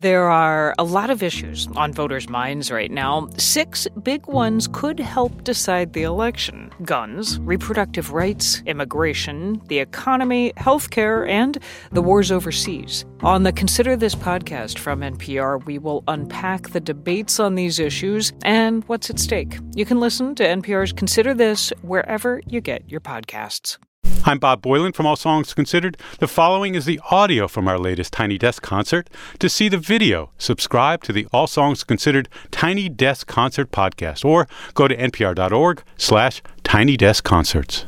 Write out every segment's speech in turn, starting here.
There are a lot of issues on voters' minds right now. 6 big ones could help decide the election: guns, reproductive rights, immigration, the economy, healthcare, and the wars overseas. On the Consider This podcast from NPR, we will unpack the debates on these issues and what's at stake. You can listen to NPR's Consider This wherever you get your podcasts. I'm Bob Boilen from All Songs Considered. The following is the audio from our latest Tiny Desk concert. To see the video, subscribe to the All Songs Considered Tiny Desk Concert podcast or go to npr.org/tinydeskconcerts.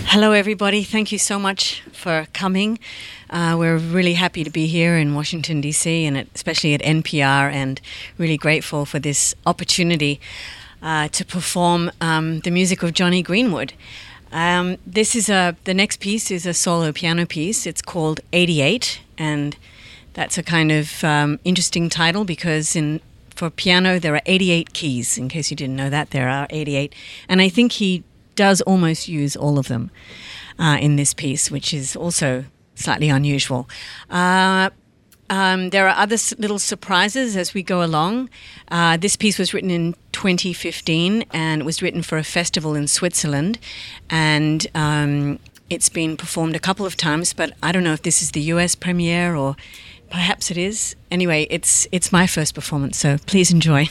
Hello, everybody. Thank you so much for coming. We're really happy to be here in Washington, D.C., and especially at NPR, and really grateful for this opportunity to perform the music of Jonny Greenwood. The next piece is a solo piano piece. It's called 88, and that's a kind of interesting title because for piano there are 88 keys. In case you didn't know that, there are 88. And I think he does almost use all of them in this piece, which is also slightly unusual. There are other little surprises as we go along. This piece was written in 2015 and it was written for a festival in Switzerland, and it's been performed a couple of times, but I don't know if this is the US premiere or perhaps it is. Anyway, it's my first performance, so please enjoy.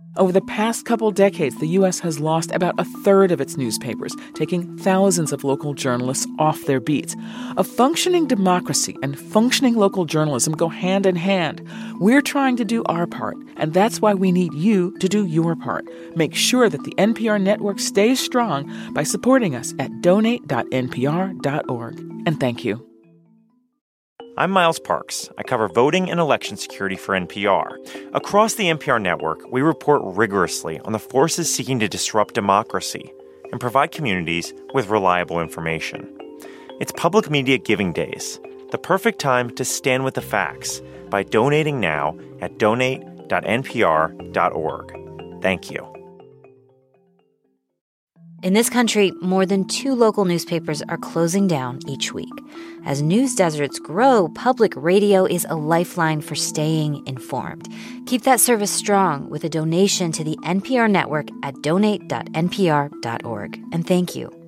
Over the past couple decades, the U.S. has lost about a third of its newspapers, taking thousands of local journalists off their beats. A functioning democracy and functioning local journalism go hand in hand. We're trying to do our part, and that's why we need you to do your part. Make sure that the NPR network stays strong by supporting us at donate.npr.org. And thank you. I'm Miles Parks. I cover voting and election security for NPR. Across the NPR network, we report rigorously on the forces seeking to disrupt democracy and provide communities with reliable information. It's Public Media Giving Days, the perfect time to stand with the facts by donating now at donate.npr.org. Thank you. In this country, more than 2 local newspapers are closing down each week. As news deserts grow, public radio is a lifeline for staying informed. Keep that service strong with a donation to the NPR network at donate.npr.org. And thank you.